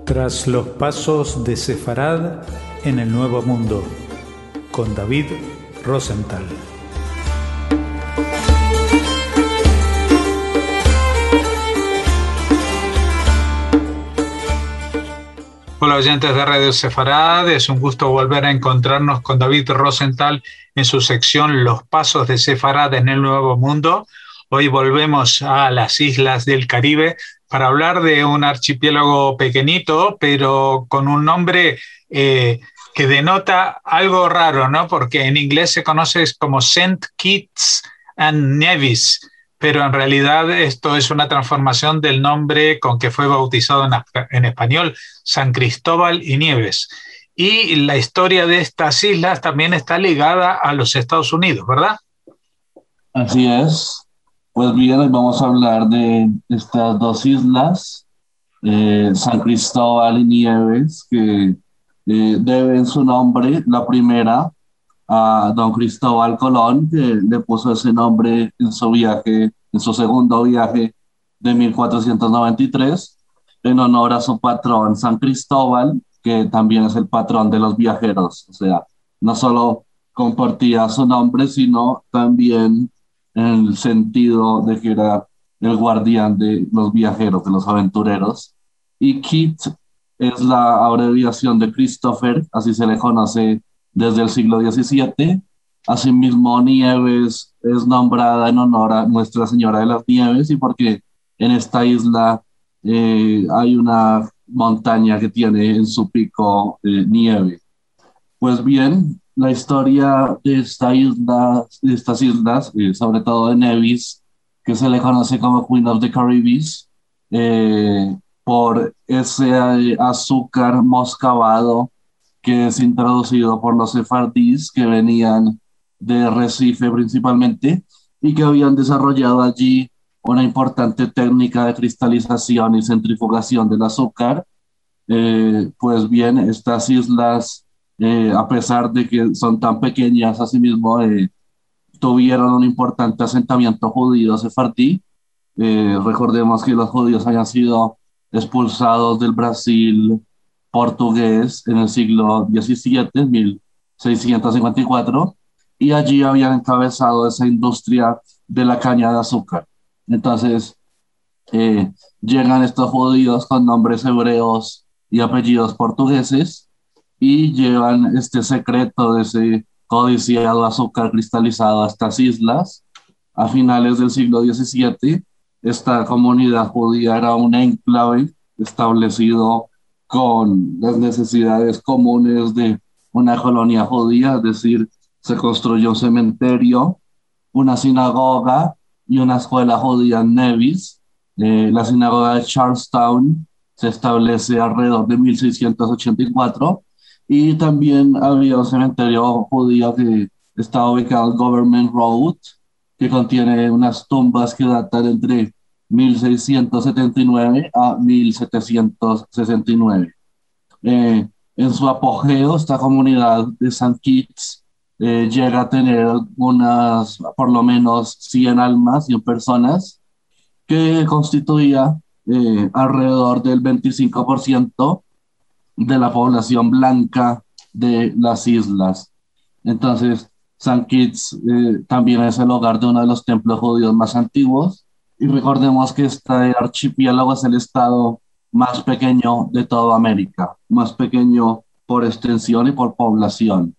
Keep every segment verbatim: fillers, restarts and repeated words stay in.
Tras los pasos de Sefarad en el Nuevo Mundo, con David Rosenthal. Hola oyentes de Radio Sefarad, es un gusto volver a encontrarnos con David Rosenthal en su sección Los Pasos de Sefarad en el Nuevo Mundo. Hoy volvemos a las islas del Caribe para hablar de un archipiélago pequeñito, pero con un nombre eh, que denota algo raro, ¿no? Porque en inglés se conoce como Saint Kitts and Nevis, pero en realidad esto es una transformación del nombre con que fue bautizado en, en español, San Cristóbal y Nieves. Y la historia de estas islas también está ligada a los Estados Unidos, ¿verdad? Así es. Pues bien, hoy vamos a hablar de estas dos islas, eh, San Cristóbal y Nieves, que eh, deben su nombre, la primera, a don Cristóbal Colón, que le puso ese nombre en su viaje, en su segundo viaje de mil cuatrocientos noventa y tres, en honor a su patrón San Cristóbal, que también es el patrón de los viajeros. O sea, no solo compartía su nombre, sino también en el sentido de que era el guardián de los viajeros, de los aventureros. Y Kit es la abreviación de Christopher, así se le conoce desde el siglo diecisiete. Asimismo, Nieves es nombrada en honor a Nuestra Señora de las Nieves y porque en esta isla eh, hay una montaña que tiene en su pico eh, nieve. Pues bien, la historia de, esta isla, de estas islas, eh, sobre todo de Nevis, que se le conoce como Queen of the Caribbees, eh, por ese eh, azúcar moscavado que es introducido por los sefardíes que venían de Recife principalmente y que habían desarrollado allí una importante técnica de cristalización y centrifugación del azúcar. Eh, pues bien, estas islas, eh, a pesar de que son tan pequeñas, asimismo eh, tuvieron un importante asentamiento judío sefardí. Eh, recordemos que los judíos habían sido expulsados del Brasil portugués en el siglo diecisiete, mil seiscientos cincuenta y cuatro, y allí habían encabezado esa industria de la caña de azúcar. Entonces, eh, llegan estos judíos con nombres hebreos y apellidos portugueses y llevan este secreto de ese codiciado azúcar cristalizado a estas islas. A finales del siglo diecisiete, esta comunidad judía era un enclave establecido con las necesidades comunes de una colonia judía, es decir, se construyó un cementerio, una sinagoga y una escuela judía en Nevis. Eh, la sinagoga de Charlestown se establece alrededor de mil seiscientos ochenta y cuatro y también había un cementerio judío que estaba ubicado en Government Road, que contiene unas tumbas que datan entre mil seiscientos setenta y nueve a mil setecientos sesenta y nueve. Eh, en su apogeo, esta comunidad de Saint Kitts eh, llega a tener unas, por lo menos cien almas, cien personas, que constituía eh, alrededor del veinticinco por ciento de la población blanca de las islas. Entonces, Saint Kitts eh, también es el hogar de uno de los templos judíos más antiguos. Y recordemos que este archipiélago es el estado más pequeño de toda América, más pequeño por extensión y por población.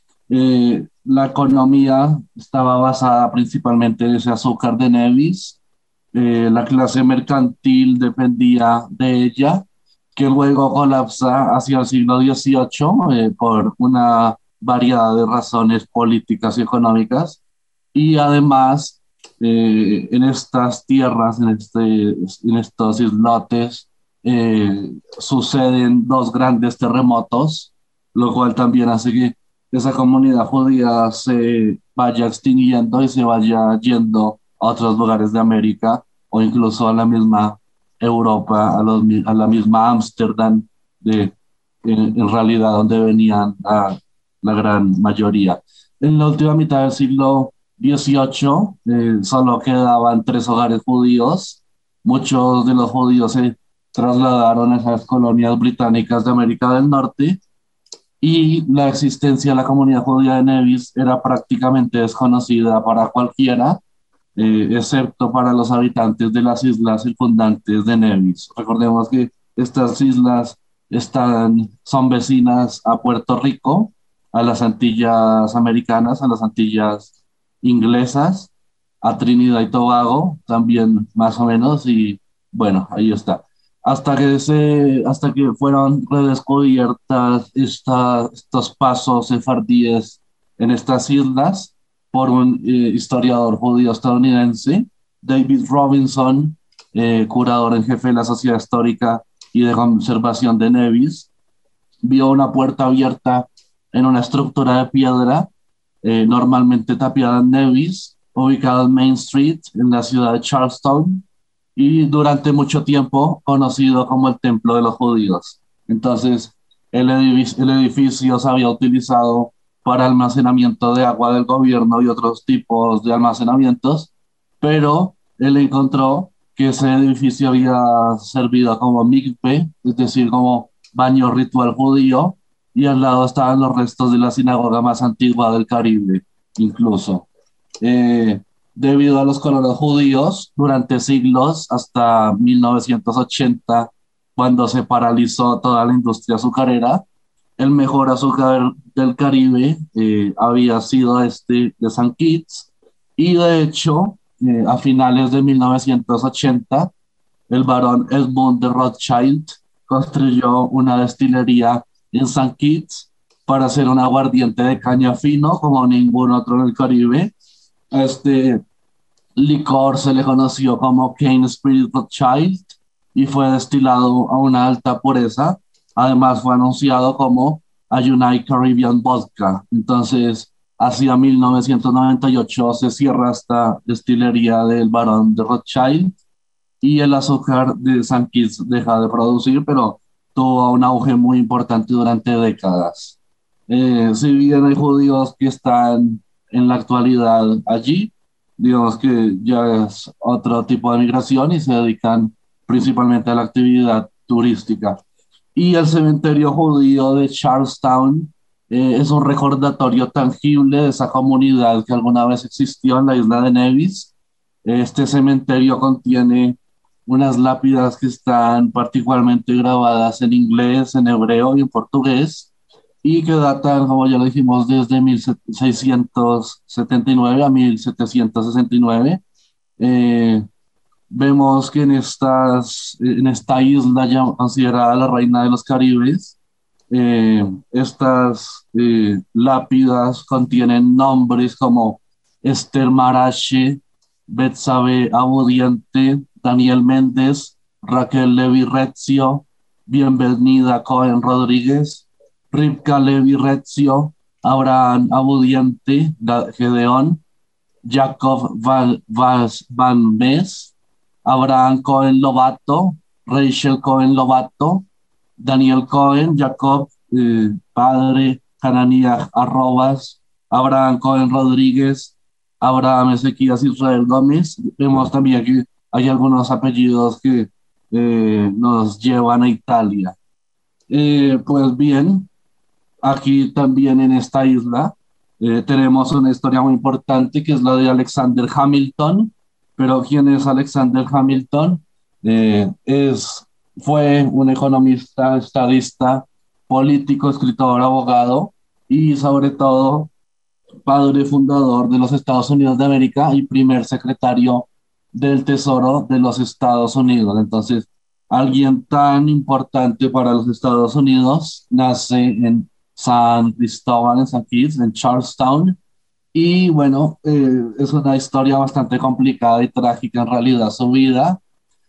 Eh, la economía estaba basada principalmente en ese azúcar de Nevis. Eh, la clase mercantil dependía de ella, que luego colapsa hacia el siglo dieciocho eh, por una variedad de razones políticas y económicas. Y además, eh, en estas tierras, en, este, en estos islotes, eh, suceden dos grandes terremotos, lo cual también hace que esa comunidad judía se vaya extinguiendo y se vaya yendo a otros lugares de América o incluso a la misma Europa, a, los, a la misma Ámsterdam, de, en, en realidad donde venían a, la gran mayoría. En la última mitad del siglo dieciocho eh, solo quedaban tres hogares judíos. Muchos de los judíos se trasladaron a esas colonias británicas de América del Norte y la existencia de la comunidad judía de Nevis era prácticamente desconocida para cualquiera, eh, excepto para los habitantes de las islas circundantes de Nevis. Recordemos que estas islas están, son vecinas a Puerto Rico, a las Antillas Americanas, a las Antillas Inglesas, a Trinidad y Tobago, también más o menos, y bueno, ahí está. Hasta que, se, hasta que fueron redescubiertas esta- estos pasos sefardíes en estas islas por un eh, historiador judío estadounidense, David Robinson, eh, curador en jefe de la Sociedad Histórica y de Conservación de Nevis, vio una puerta abierta en una estructura de piedra, eh, normalmente tapiada en Nevis, ubicada en Main Street, en la ciudad de Charleston, y durante mucho tiempo conocido como el Templo de los Judíos. Entonces, el edificio, el edificio se había utilizado para almacenamiento de agua del gobierno y otros tipos de almacenamientos, pero él encontró que ese edificio había servido como mikve, es decir, como baño ritual judío, y al lado estaban los restos de la sinagoga más antigua del Caribe, incluso. Eh, Debido a los colonos judíos, durante siglos, hasta mil novecientos ochenta, cuando se paralizó toda la industria azucarera, el mejor azúcar del Caribe eh, había sido este de Saint Kitts, y de hecho, eh, a finales de mil novecientos ochenta, el barón Edmund de Rothschild construyó una destilería en Saint Kitts para hacer un aguardiente de caña fino como ningún otro en el Caribe. A este licor se le conoció como Cane Spirit Rothschild y fue destilado a una alta pureza. Además fue anunciado como a United Caribbean Vodka. Entonces, hacia mil novecientos noventa y ocho se cierra esta destilería del barón de Rothschild y el azúcar de Saint Kitts deja de producir, pero tuvo un auge muy importante durante décadas. Eh, si bien hay judíos que están en la actualidad allí, digamos que ya es otro tipo de migración y se dedican principalmente a la actividad turística. Y el cementerio judío de Charlestown eh, es un recordatorio tangible de esa comunidad que alguna vez existió en la isla de Nevis. Este cementerio contiene unas lápidas que están particularmente grabadas en inglés, en hebreo y en portugués, y que datan, como ya lo dijimos, desde mil seiscientos setenta y nueve a mil setecientos sesenta y nueve. Eh, Vemos que en, estas, en esta isla ya considerada la reina de los Caribes, eh, estas eh, lápidas contienen nombres como Esther Marache, Betsabe Abudiente, Daniel Méndez, Raquel Levi Rezio, Bienvenida Cohen Rodríguez, Rivka Levi Rezio, Abraham Abudiente, Gedeón, Jacob Van, Vas- Van Mes, Abraham Cohen Lobato, Rachel Cohen Lobato, Daniel Cohen, Jacob, eh, padre, Hananiah Arrobas, Abraham Cohen Rodríguez, Abraham Ezequías Israel Gómez. Vemos también que hay algunos apellidos que eh, nos llevan a Italia. Eh, pues bien, aquí también en esta isla eh, tenemos una historia muy importante que es la de Alexander Hamilton. Pero ¿quién es Alexander Hamilton? Eh, es, fue un economista, estadista, político, escritor, abogado y sobre todo padre fundador de los Estados Unidos de América y primer secretario del Tesoro de los Estados Unidos. Entonces, alguien tan importante para los Estados Unidos nace en San Cristóbal, en San Kitts, en Charlestown. Y bueno, eh, es una historia bastante complicada y trágica en realidad su vida.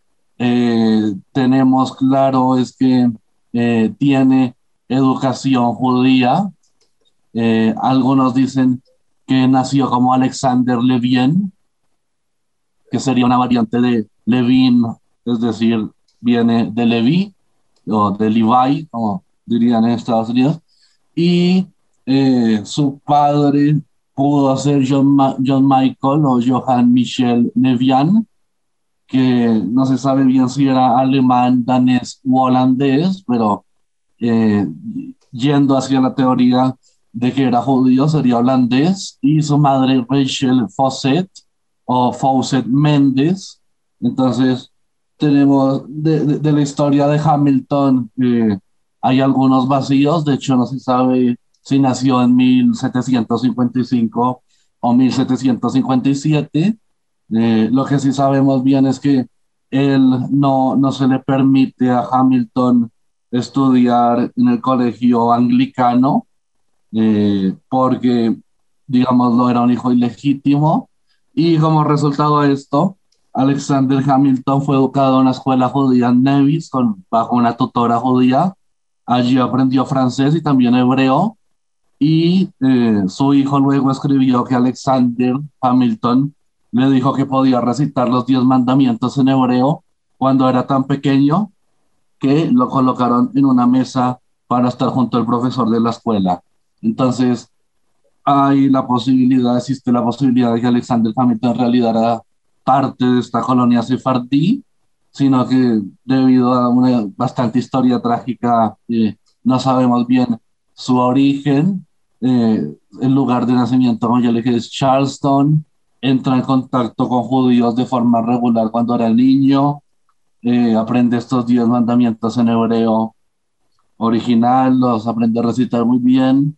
Eh, tenemos claro es que eh, tiene educación judía. Eh, algunos dicen que nació como Alexander Levien, que sería una variante de Levin, es decir, viene de Levi o de Levi, como dirían en Estados Unidos. Y eh, su padre pudo ser John, Ma- John Michael o Johann Michel Nevian, que no se sabe bien si era alemán, danés u holandés, pero eh, yendo hacia la teoría de que era judío, sería holandés, y su madre Rachel Fawcett o Fawcett Méndez. Entonces, tenemos de, de- de la historia de Hamilton, eh, hay algunos vacíos, de hecho no se sabe si nació en mil setecientos cincuenta y cinco o mil setecientos cincuenta y siete. Eh, lo que sí sabemos bien es que él no, no se le permite a Hamilton estudiar en el colegio anglicano, eh, porque, digámoslo, era un hijo ilegítimo. Y como resultado de esto, Alexander Hamilton fue educado en una escuela judía en Nevis, con, bajo una tutora judía. Allí aprendió francés y también hebreo. Y eh, su hijo luego escribió que Alexander Hamilton le dijo que podía recitar los diez mandamientos en hebreo cuando era tan pequeño que lo colocaron en una mesa para estar junto al profesor de la escuela. Entonces, hay la posibilidad, existe la posibilidad de que Alexander Hamilton en realidad era parte de esta colonia sefardí, sino que debido a una bastante historia trágica, eh, no sabemos bien su origen. Eh, el lugar de nacimiento, como ya le dije, es Charleston. Entra en contacto con judíos de forma regular cuando era niño. Eh, aprende estos diez mandamientos en hebreo original, los aprende a recitar muy bien.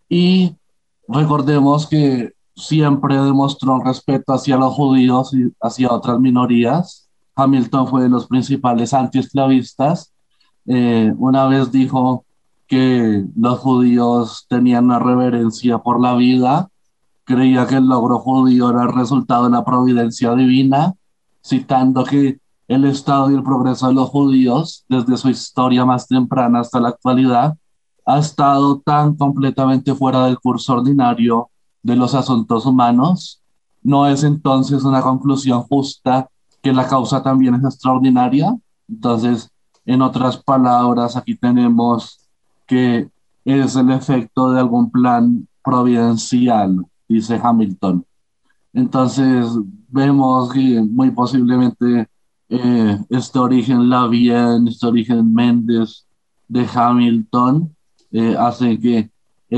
Y recordemos que siempre demostró un respeto hacia los judíos y hacia otras minorías. Hamilton fue de los principales antiesclavistas. Eh, una vez dijo que los judíos tenían una reverencia por la vida, creía que el logro judío era el resultado de la providencia divina, citando que el estado y el progreso de los judíos, desde su historia más temprana hasta la actualidad, ha estado tan completamente fuera del curso ordinario de los asuntos humanos. ¿No es entonces una conclusión justa que la causa también es extraordinaria? Entonces, en otras palabras, aquí tenemos que es el efecto de algún plan providencial, dice Hamilton. Entonces, vemos que muy posiblemente eh, este origen Lavien, este origen Méndez de Hamilton, eh, hace que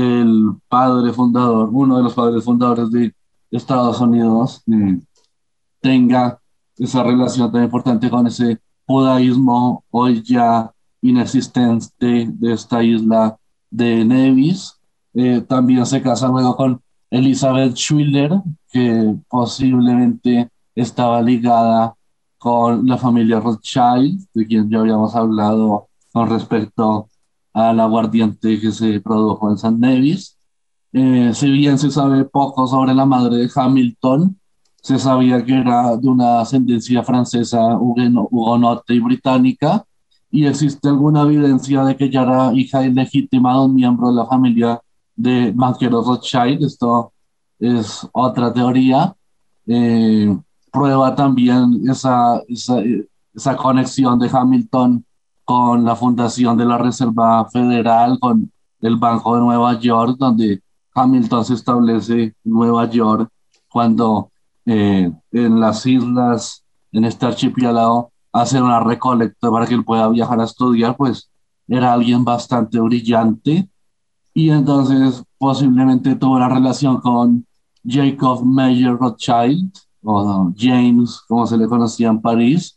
el padre fundador, uno de los padres fundadores de Estados Unidos, eh, tenga esa relación tan importante con ese judaísmo hoy ya inexistente de esta isla de Nevis. Eh, también se casa luego con Elizabeth Schuyler, que posiblemente estaba ligada con la familia Rothschild, de quien ya habíamos hablado con respecto al aguardiente que se produjo en San Nevis. Eh, si bien se sabe poco sobre la madre de Hamilton, se sabía que era de una ascendencia francesa, hugueno- hugonote y británica, y existe alguna evidencia de que ella era hija ilegítima de un miembro de la familia de banqueros Rothschild. Esto es otra teoría. Eh, Prueba también esa, esa, eh, esa conexión de Hamilton con la fundación de la Reserva Federal, con el Banco de Nueva York, donde Hamilton se establece en Nueva York cuando eh, en las islas, en este archipiélago, hacer una recolecta para que él pueda viajar a estudiar, pues era alguien bastante brillante, y entonces posiblemente tuvo una relación con Jacob Meyer Rothschild, o James, como se le conocía en París,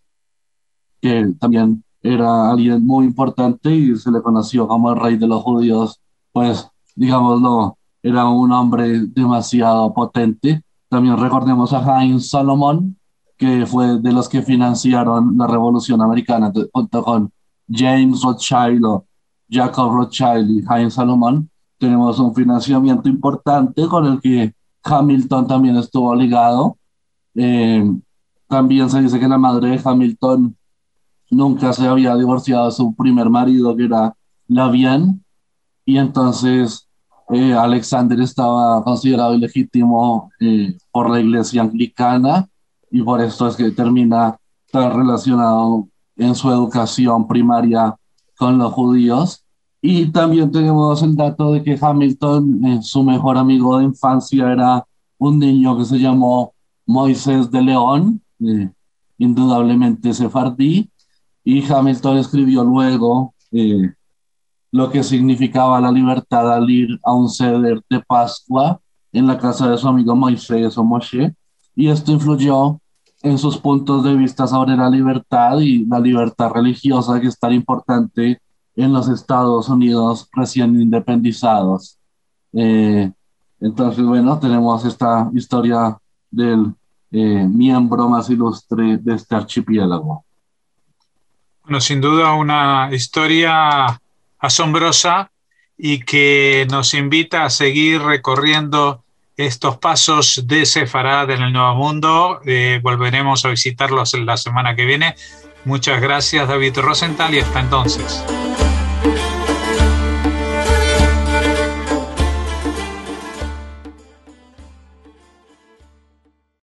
que también era alguien muy importante y se le conoció como el rey de los judíos. Pues digámoslo, era un hombre demasiado potente. También recordemos a Heinz Solomon, que fue de los que financiaron la Revolución Americana, entonces, junto con James Rothschild o Jacob Rothschild y Heinz Solomon. Tenemos un financiamiento importante con el que Hamilton también estuvo ligado. Eh, También se dice que la madre de Hamilton nunca se había divorciado de su primer marido, que era Lavian, y entonces eh, Alexander estaba considerado ilegítimo eh, por la iglesia anglicana, y por esto es que termina tan relacionado en su educación primaria con los judíos. Y también tenemos el dato de que Hamilton, eh, su mejor amigo de infancia, era un niño que se llamó Moisés de León. Eh, indudablemente sefardí, y Hamilton escribió luego eh, lo que significaba la libertad al ir a un ceder de Pascua en la casa de su amigo Moisés o Moshe, y esto influyó en sus puntos de vista sobre la libertad y la libertad religiosa, que es tan importante en los Estados Unidos recién independizados. Eh, entonces, bueno, tenemos esta historia del eh, miembro más ilustre de este archipiélago. Bueno, sin duda una historia asombrosa y que nos invita a seguir recorriendo estos pasos de Sefarad en el Nuevo Mundo. Eh, volveremos a visitarlos la semana que viene. Muchas gracias, David Rosenthal, y hasta entonces.